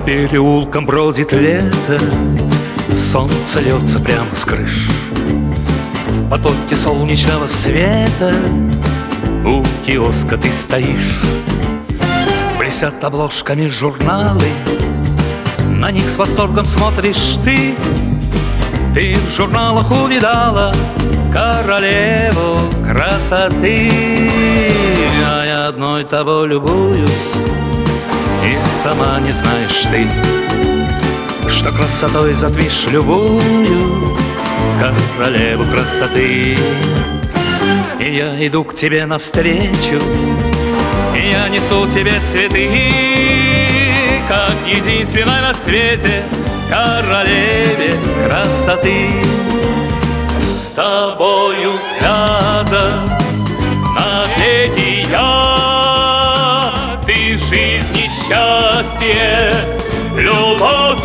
переулкам бродит лето, солнце льется прямо с крыш. В потоке солнечного света у киоска ты стоишь. Блестят обложками журналы, на них с восторгом смотришь ты. Ты в журналах увидала королеву красоты. А я одной тобой любуюсь, и сама не знаешь ты, что красотой затмишь любую королеву красоты. И я иду к тебе навстречу, и я несу тебе цветы, как единственной на свете королеве красоты. С тобою связан навеки я, ты жизнь и счастье, любовь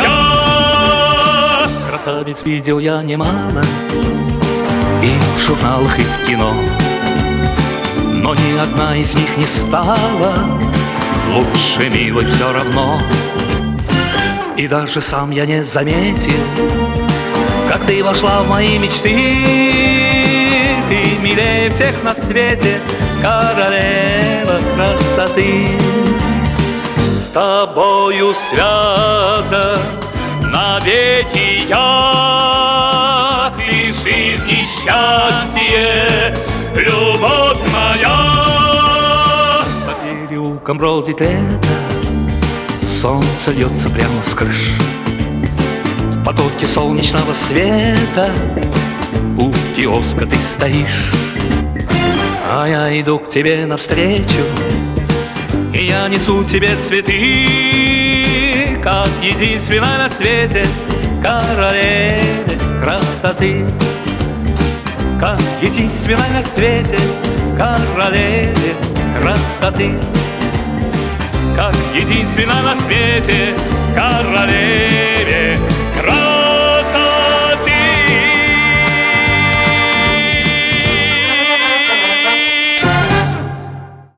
моя. Красавиц видел я немало и в журналах, и в кино, но ни одна из них не стала лучше милой все равно. И даже сам я не заметил, как ты вошла в мои мечты. Ты милее всех на свете, королева красоты. С тобою связан навеки я, ты жизнь и счастье, любовь моя. По переулкам бродит лето, солнце льется прямо с крыш. В потоке солнечного света у киоска ты стоишь. А я иду к тебе навстречу, и я несу тебе цветы, как единственной на свете королеве красоты. Как единственной на свете королеве красоты. Как единственной на свете королеве